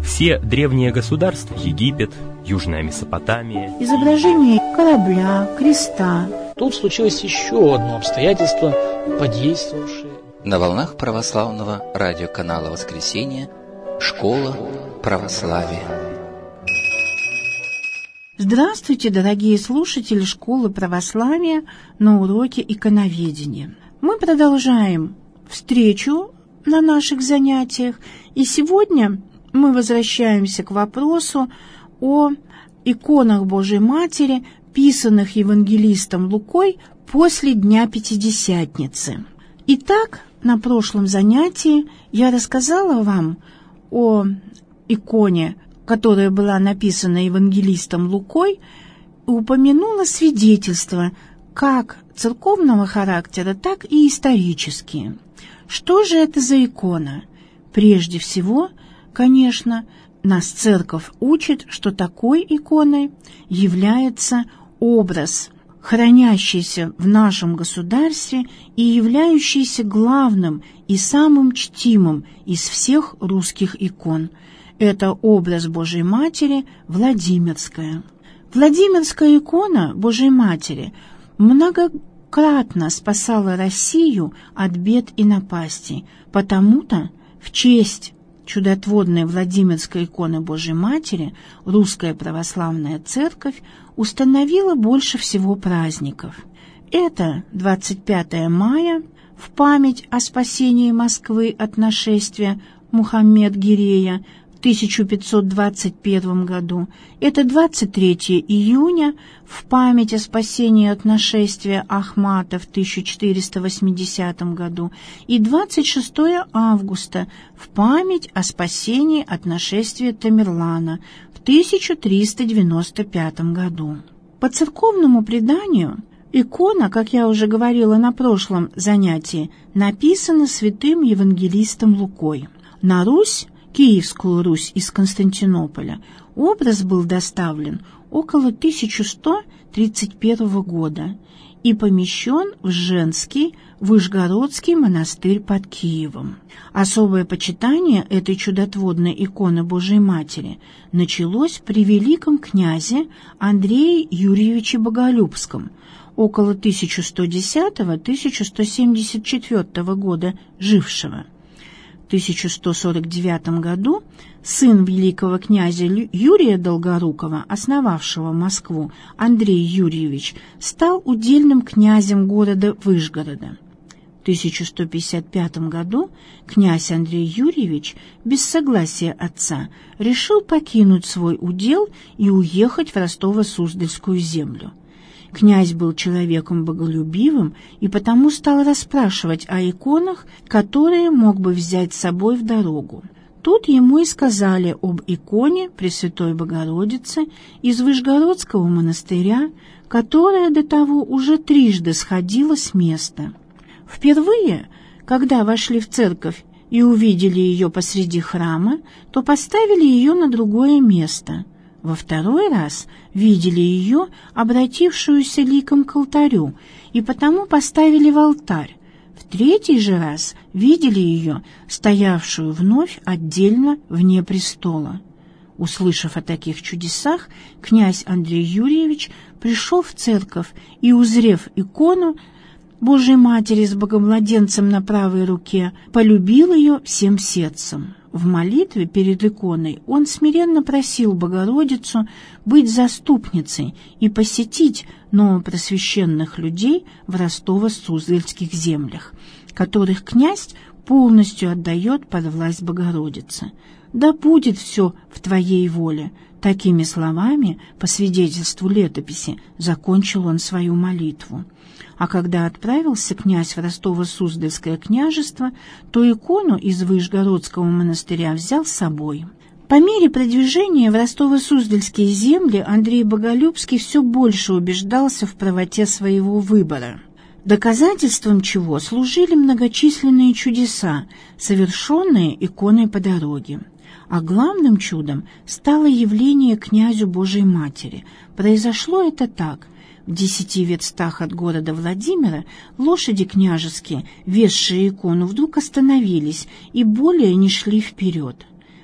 Все древние государства — Египет, Южная Месопотамия. Изображение корабля, креста. Тут случилось еще одно обстоятельство, подействовавшее. На волнах православного радиоканала «Воскресенье» «Школа православия». Здравствуйте, дорогие слушатели Школы православия на уроке иконоведения. Мы продолжаем встречу на наших занятиях, и сегодня мы возвращаемся к вопросу о иконах Божией Матери, писанных евангелистом Лукой после Дня Пятидесятницы. Итак, на прошлом занятии я рассказала вам о иконе, которая была написана евангелистом Лукой, и упомянула свидетельства как церковного характера, так и исторические. Что же это за икона? Прежде всего, конечно, нас церковь учит, что такой иконой является образ, хранящийся в нашем государстве и являющийся главным и самым чтимым из всех русских икон. Это образ Божией Матери Владимирская. Владимирская икона Божией Матери многократно спасала Россию от бед и напастей, потому-то в честь чудотворной Владимирской иконы Божией Матери Русская Православная Церковь установила больше всего праздников. Это 25 мая в память о спасении Москвы от нашествия Мухаммед-Гирея в 1521 году. Это 23 июня в память о спасении от нашествия Ахмата в 1480 году и 26 августа в память о спасении от нашествия Тамерлана в 1395 году. По церковному преданию, икона, как я уже говорила на прошлом занятии, написана святым евангелистом Лукой. На Русь, Киевскую Русь из Константинополя, образ был доставлен около 1131 года и помещен в Женский Вышгородский монастырь под Киевом. Особое почитание этой чудотворной иконы Божией Матери началось при великом князе Андрее Юрьевиче Боголюбском около 1110-1174 года жившего. В 1149 году сын великого князя Юрия Долгорукова, основавшего Москву, Андрей Юрьевич, стал удельным князем города Вышгорода. В 1155 году князь Андрей Юрьевич без согласия отца решил покинуть свой удел и уехать в Ростово-Суздальскую землю. Князь был человеком боголюбивым и потому стал расспрашивать о иконах, которые мог бы взять с собой в дорогу. Тут ему и сказали об иконе Пресвятой Богородицы из Вышгородского монастыря, которая до того уже трижды сходила с места. Впервые, когда вошли в церковь и увидели ее посреди храма, то поставили ее на другое место. Во второй раз видели ее, обратившуюся ликом к алтарю, и потому поставили в алтарь. В третий же раз видели ее, стоявшую вновь отдельно вне престола. Услышав о таких чудесах, князь Андрей Юрьевич пришел в церковь и, узрев икону Божией Матери с Богомладенцем на правой руке, полюбил ее всем сердцем. В молитве перед иконой он смиренно просил Богородицу быть заступницей и посетить новопросвященных людей в Ростово-Суздальских землях, которых князь полностью отдает под власть Богородицы. «Да будет все в твоей воле». Такими словами, по свидетельству летописи, закончил он свою молитву. А когда отправился князь в Ростово-Суздальское княжество, то икону из Вышгородского монастыря взял с собой. По мере продвижения в Ростово-Суздальские земли Андрей Боголюбский все больше убеждался в правоте своего выбора, доказательством чего служили многочисленные чудеса, совершенные иконой по дороге. А главным чудом стало явление князю Божией Матери. Произошло это так. В 10 верстах от города Владимира лошади княжеские, везшие икону, вдруг остановились и более не шли вперед.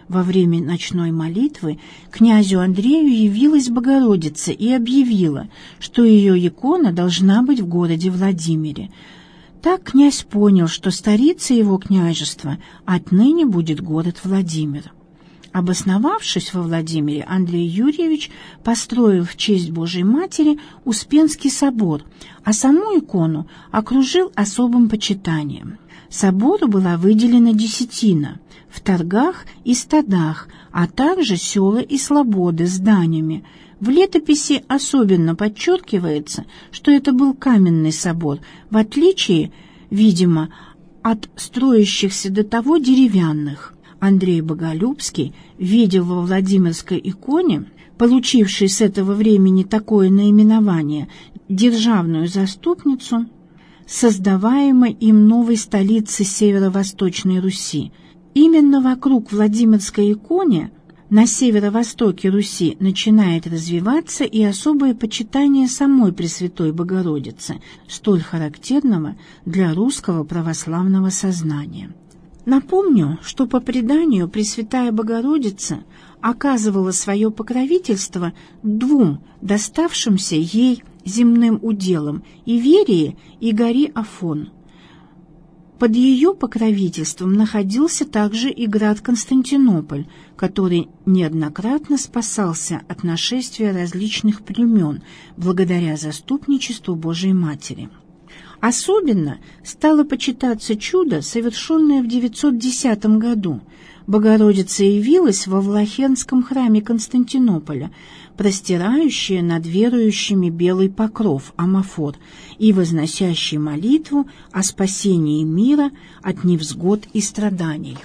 Во время ночной молитвы князю Андрею явилась Богородица и объявила, что ее икона должна быть в городе Владимире. Так князь понял, что столица его княжества отныне будет город Владимир. Обосновавшись во Владимире, Андрей Юрьевич построил в честь Божией Матери Успенский собор, а саму икону окружил особым почитанием. Собору была выделена десятина в торгах и стадах, а также села и слободы с данями. В летописи особенно подчеркивается, что это был каменный собор, в отличие, видимо, от строящихся до того деревянных. Андрей Боголюбский видел во Владимирской иконе, получившей с этого времени такое наименование, державную заступницу, создаваемой им новой столицы Северо-Восточной Руси. Именно вокруг Владимирской иконы на северо-востоке Руси начинает развиваться и особое почитание самой Пресвятой Богородицы, столь характерного для русского православного сознания. Напомню, что по преданию Пресвятая Богородица оказывала свое покровительство двум доставшимся ей земным уделам – Иверии и горе Афон. Под ее покровительством находился также и град Константинополь, который неоднократно спасался от нашествия различных племен благодаря заступничеству Божией Матери. Особенно стало почитаться чудо, совершенное в 910 году. Богородица явилась во Влахенском храме Константинополя, простирающая над верующими белый покров, амафор, и возносящий молитву о спасении мира от невзгод и страданий.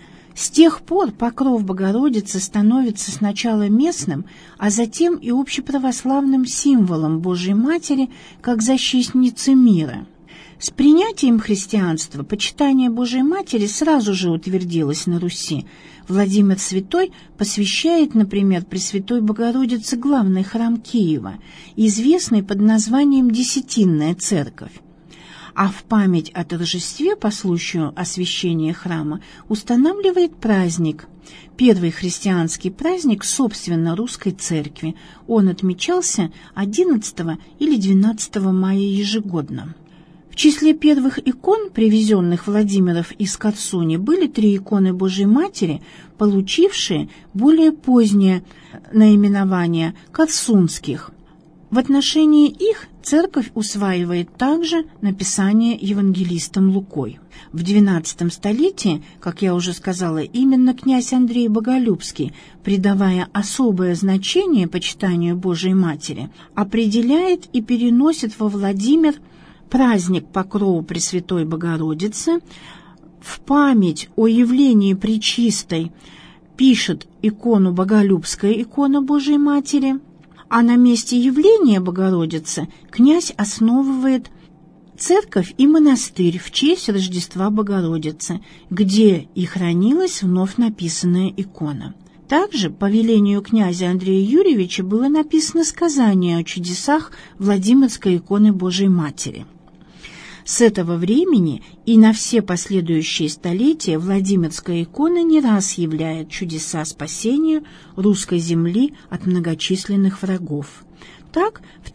С тех пор покров Богородицы становится сначала местным, а затем и общеправославным символом Божией Матери как защитницы мира. С принятием христианства почитание Божией Матери сразу же утвердилось на Руси. Владимир Святой посвящает, например, Пресвятой Богородице главный храм Киева, известный под названием Десятинная церковь. А в память о торжестве по случаю освящения храма устанавливает праздник, первый христианский праздник, собственно, русской церкви. Он отмечался 11 или 12 мая ежегодно. В числе первых икон, привезенных Владимиров из Корсуни, были 3 иконы Божией Матери, получившие более позднее наименование корсунских. В отношении их церковь усваивает также написание евангелистом Лукой. В XII столетии, как я уже сказала, именно князь Андрей Боголюбский, придавая особое значение почитанию Божией Матери, определяет и переносит во Владимир праздник Покрова Пресвятой Богородицы, в память о явлении Пречистой пишет икону Боголюбская икона Божией Матери, а на месте явления Богородицы князь основывает церковь и монастырь в честь Рождества Богородицы, где и хранилась вновь написанная икона. Также по велению князя Андрея Юрьевича было написано сказание о чудесах Владимирской иконы Божией Матери. С этого времени и на все последующие столетия Владимирская икона не раз являет чудеса спасения русской земли от многочисленных врагов. Так, в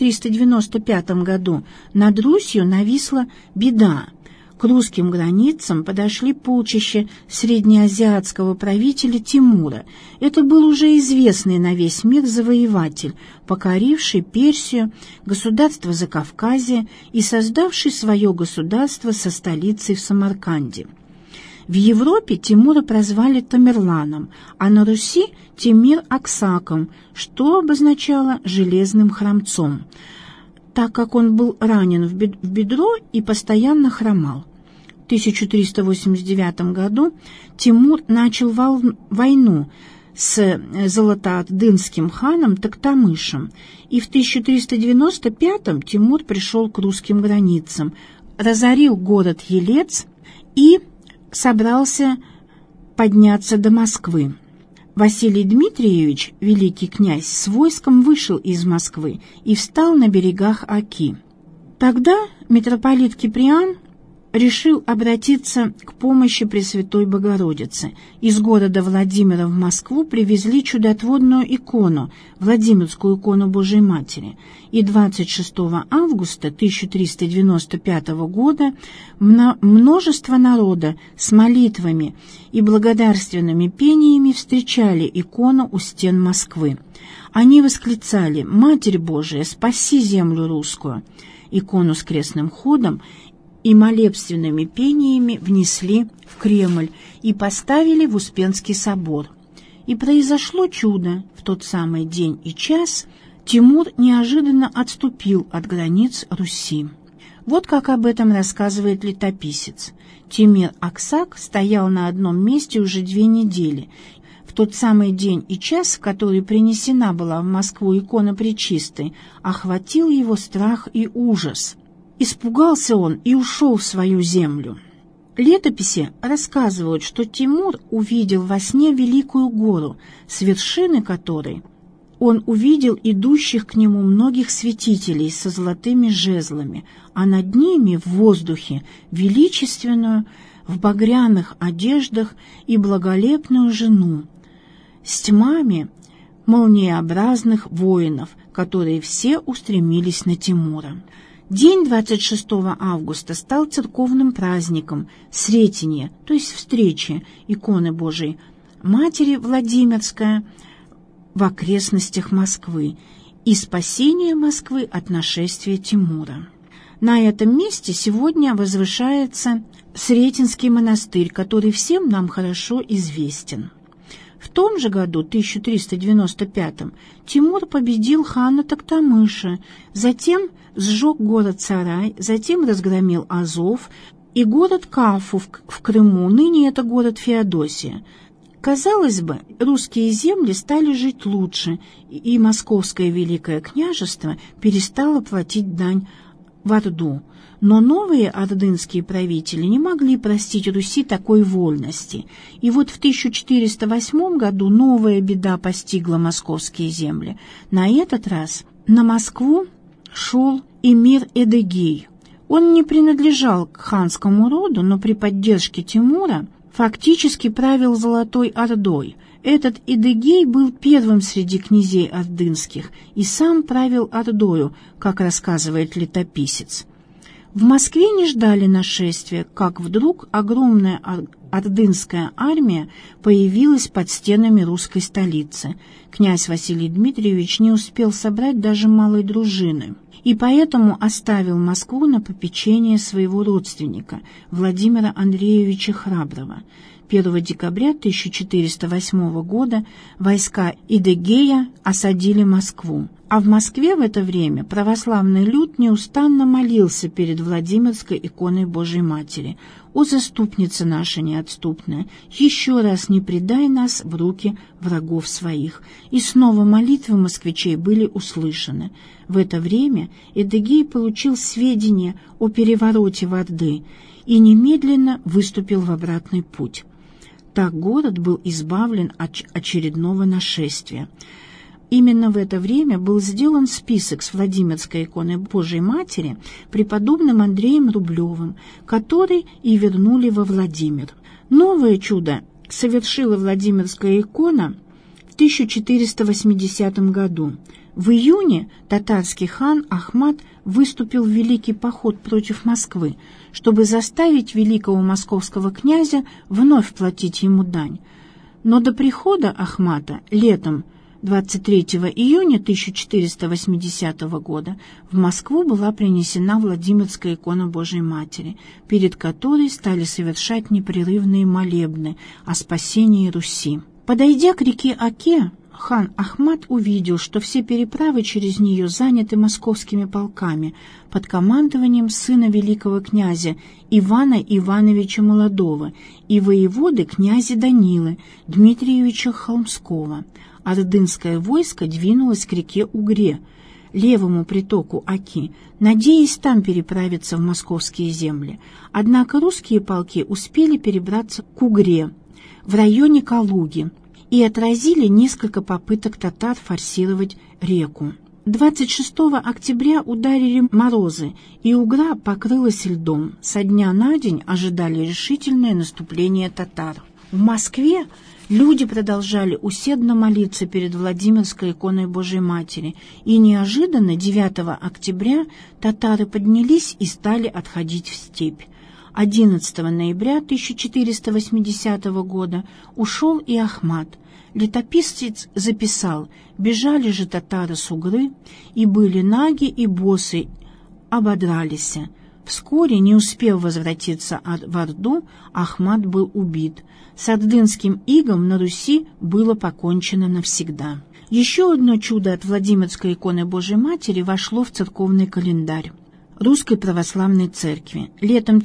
1395 году над Русью нависла беда. К русским границам подошли полчища среднеазиатского правителя Тимура. Это был уже известный на весь мир завоеватель, покоривший Персию, государство Закавказья и создавший свое государство со столицей в Самарканде. В Европе Тимура прозвали Тамерланом, а на Руси – Тимир-Аксаком, что обозначало «железным хромцом», так как он был ранен в бедро и постоянно хромал. В 1389 году Тимур начал войну с золотоордынским ханом Токтамышем, и в 1395 Тимур пришел к русским границам, разорил город Елец и собрался подняться до Москвы. Василий Дмитриевич, великий князь, с войском вышел из Москвы и встал на берегах Оки. Тогда митрополит Киприан решил обратиться к помощи Пресвятой Богородицы. Из города Владимира в Москву привезли чудотворную икону, Владимирскую икону Божией Матери. И 26 августа 1395 года множество народа с молитвами и благодарственными пениями встречали икону у стен Москвы. Они восклицали: «Матерь Божия, спаси землю русскую!» Икону с крестным ходом и молебственными пениями внесли в Кремль и поставили в Успенский собор. И произошло чудо. В тот самый день и час Тимур неожиданно отступил от границ Руси. Вот как об этом рассказывает летописец. Тимир Аксак стоял на одном месте уже 2 недели. В тот самый день и час, в который принесена была в Москву икона Пречистой, охватил его страх и ужас. Испугался он и ушел в свою землю. Летописи рассказывают, что Тимур увидел во сне великую гору, с вершины которой он увидел идущих к нему многих святителей со золотыми жезлами, а над ними в воздухе величественную, в багряных одеждах и благолепную жену, с тьмами молниеобразных воинов, которые все устремились на Тимура. День 26 августа стал церковным праздником Сретения, то есть встречи иконы Божией Матери Владимирская в окрестностях Москвы и спасение Москвы от нашествия Тимура. На этом месте сегодня возвышается Сретенский монастырь, который всем нам хорошо известен. В том же году, 1395, Тимур победил хана Токтамыша, затем сжег город Сарай, затем разгромил Азов и город Кафу в Крыму, ныне это город Феодосия. Казалось бы, русские земли стали жить лучше, и Московское Великое княжество перестало платить дань в Орду. Но новые ордынские правители не могли простить Руси такой вольности. И вот в 1408 году новая беда постигла московские земли. На этот раз на Москву шел эмир Эдегей. Он не принадлежал к ханскому роду, но при поддержке Тимура фактически правил Золотой Ордой. Этот Эдегей был первым среди князей ордынских и сам правил Ордою, как рассказывает летописец. В Москве не ждали нашествия, как вдруг огромная ордынская армия появилась под стенами русской столицы. Князь Василий Дмитриевич не успел собрать даже малой дружины, и поэтому оставил Москву на попечение своего родственника Владимира Андреевича Храброго. 1 декабря 1408 года войска Эдегея осадили Москву. А в Москве в это время православный люд неустанно молился перед Владимирской иконой Божией Матери: «О, заступница наша неотступная, еще раз не предай нас в руки врагов своих». И снова молитвы москвичей были услышаны. В это время Эдегей получил сведения о перевороте в Орды и немедленно выступил в обратный путь. Так город был избавлен от очередного нашествия. Именно в это время был сделан список с Владимирской иконой Божией Матери преподобным Андреем Рублевым, который и вернули во Владимир. Новое чудо совершила Владимирская икона в 1480 году. В июне татарский хан Ахмат выступил в великий поход против Москвы, чтобы заставить великого московского князя вновь платить ему дань. Но до прихода Ахмата летом 23 июня 1480 года в Москву была принесена Владимирская икона Божией Матери, перед которой стали совершать непрерывные молебны о спасении Руси. Подойдя к реке Оке, хан Ахмат увидел, что все переправы через нее заняты московскими полками под командованием сына великого князя Ивана Ивановича Молодого и воеводы князя Данилы Дмитриевича Холмского. Ордынское войско двинулось к реке Угре, левому притоку Оки, надеясь там переправиться в московские земли. Однако русские полки успели перебраться к Угре в районе Калуги и отразили несколько попыток татар форсировать реку. 26 октября ударили морозы, и Угра покрылась льдом. Со дня на день ожидали решительное наступление татар. В Москве люди продолжали усердно молиться перед Владимирской иконой Божией Матери, и неожиданно 9 октября татары поднялись и стали отходить в степь. 11 ноября 1480 года ушел и Ахмат. Летописец записал: «Бежали же татары с Угры, и были наги и босы, ободрались». Вскоре, не успев возвратиться в Орду, Ахмат был убит. С ордынским игом на Руси было покончено навсегда. Еще одно чудо от Владимирской иконы Божией Матери вошло в церковный календарь Русской Православной Церкви. Летом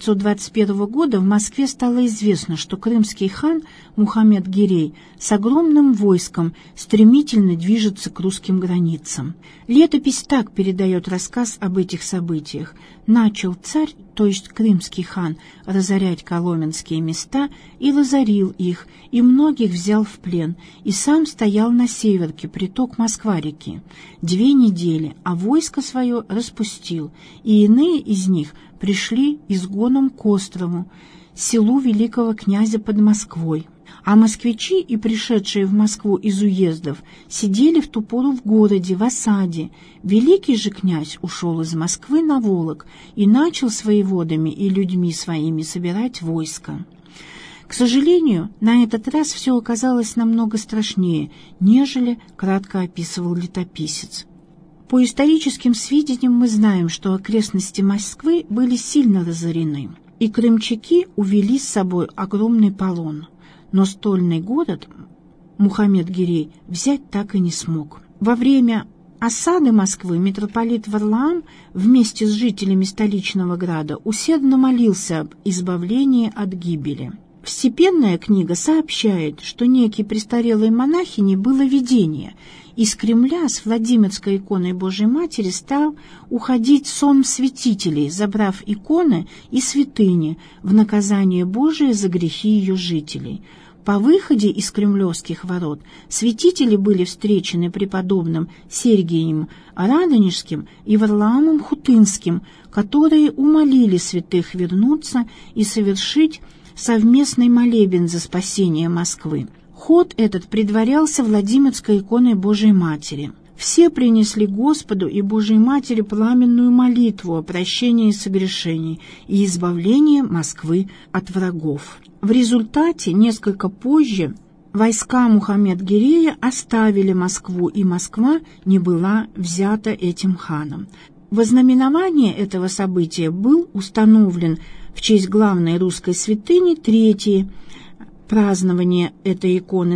1521 года в Москве стало известно, что крымский хан Мухаммед Гирей с огромным войском стремительно движется к русским границам. Летопись так передает рассказ об этих событиях. Начал царь, то есть крымский хан, разорять коломенские места и разорил их, и многих взял в плен, и сам стоял на северке, приток Москва-реки. 2 недели, а войско свое распустил, и иные из них пришли изгоном к острову, селу великого князя под Москвой. А москвичи и пришедшие в Москву из уездов сидели в ту пору в городе, в осаде. Великий же князь ушел из Москвы на Волок и начал с воеводами и людьми своими собирать войско. К сожалению, на этот раз все оказалось намного страшнее, нежели кратко описывал летописец. По историческим сведениям мы знаем, что окрестности Москвы были сильно разорены, и крымчаки увели с собой огромный полон. Но стольный город Мухаммед Гирей взять так и не смог. Во время осады Москвы митрополит Варлаам вместе с жителями столичного града усердно молился об избавлении от гибели. Степенная книга сообщает, что некий престарелой монахине было видение. Из Кремля с Владимирской иконой Божией Матери стал уходить сон святителей, забрав иконы и святыни в наказание Божие за грехи ее жителей. По выходе из кремлевских ворот святители были встречены преподобным Сергием Радонежским и Варлаамом Хутынским, которые умолили святых вернуться и совершить совместный молебен за спасение Москвы. Ход этот предварялся Владимирской иконой Божией Матери. Все принесли Господу и Божией Матери пламенную молитву о прощении согрешений и избавлении Москвы от врагов. В результате, несколько позже, войска Мухаммед-Гирея оставили Москву, и Москва не была взята этим ханом. Во знаменование этого события был установлен в честь главной русской святыни третье празднование этой иконы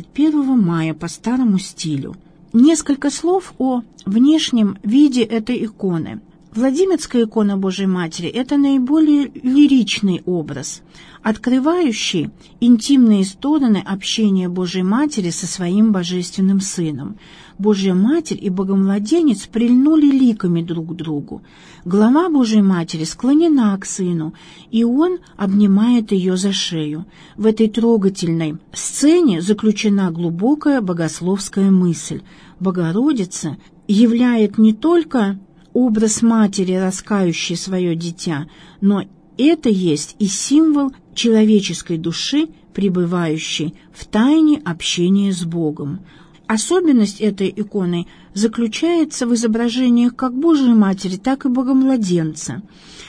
21 мая по старому стилю. Несколько слов о внешнем виде этой иконы. Владимирская икона Божией Матери – это наиболее лиричный образ, открывающий интимные стороны общения Божией Матери со своим Божественным Сыном. Божья Матерь и Богомладенец прильнули ликами друг к другу. Голова Божией Матери склонена к Сыну, и Он обнимает ее за шею. В этой трогательной сцене заключена глубокая богословская мысль. Богородица являет не только образ матери, раскающей свое дитя, но это есть и символ человеческой души, пребывающей в тайне общения с Богом. Особенность этой иконы заключается в изображениях как Божией Матери, так и Богомладенца.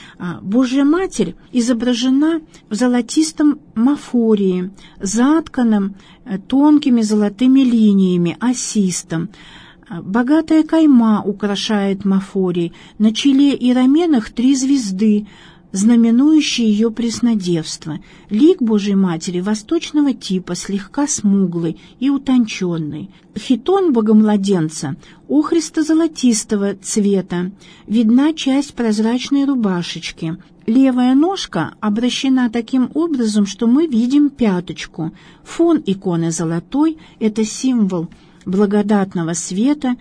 Божья Матерь изображена в золотистом мафории, затканном тонкими золотыми линиями, осистом. Богатая кайма украшает мафорий, на челе и раменах 3 звезды, знаменующие ее преснодевство. Лик Божьей Матери восточного типа, слегка смуглый и утонченный. Хитон Богомладенца охристо-золотистого цвета, видна часть прозрачной рубашечки. Левая ножка обращена таким образом, что мы видим пяточку. Фон иконы золотой – это символ благодатного света,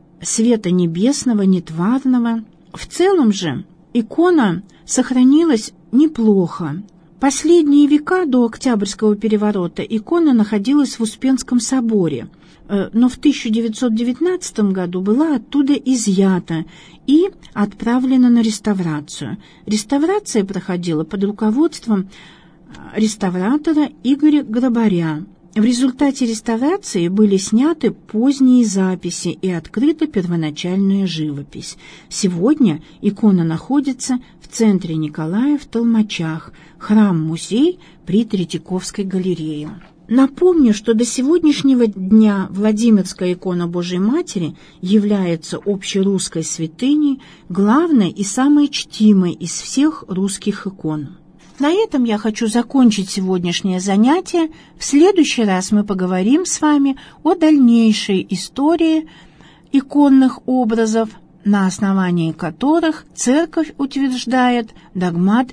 света небесного, нетварного. В целом же икона сохранилась неплохо. Последние века до Октябрьского переворота икона находилась в Успенском соборе, но в 1919 году была оттуда изъята и отправлена на реставрацию. Реставрация проходила под руководством реставратора Игоря Грабаря. В результате реставрации были сняты поздние записи и открыта первоначальная живопись. Сегодня икона находится в центре Николая в Толмачах, храм-музей при Третьяковской галерее. Напомню, что до сегодняшнего дня Владимирская икона Божией Матери является общерусской святыней, главной и самой чтимой из всех русских икон. На этом я хочу закончить сегодняшнее занятие. В следующий раз мы поговорим с вами о дальнейшей истории иконных образов, на основании которых Церковь утверждает догмат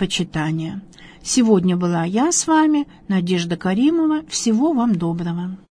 иконопочитания. Сегодня была я с вами, Надежда Каримова. Всего вам доброго.